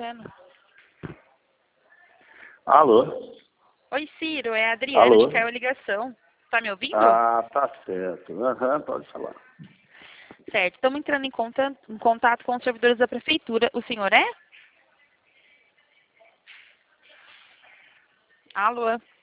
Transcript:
acontecendo? Alô? Oi, Ciro, é a Adriana, Alô? que caiu a ligação. Tá me ouvindo? Ah, tá certo. Aham, pode falar. Certo, estamos entrando em contato com os servidores da prefeitura. O senhor é? Alô?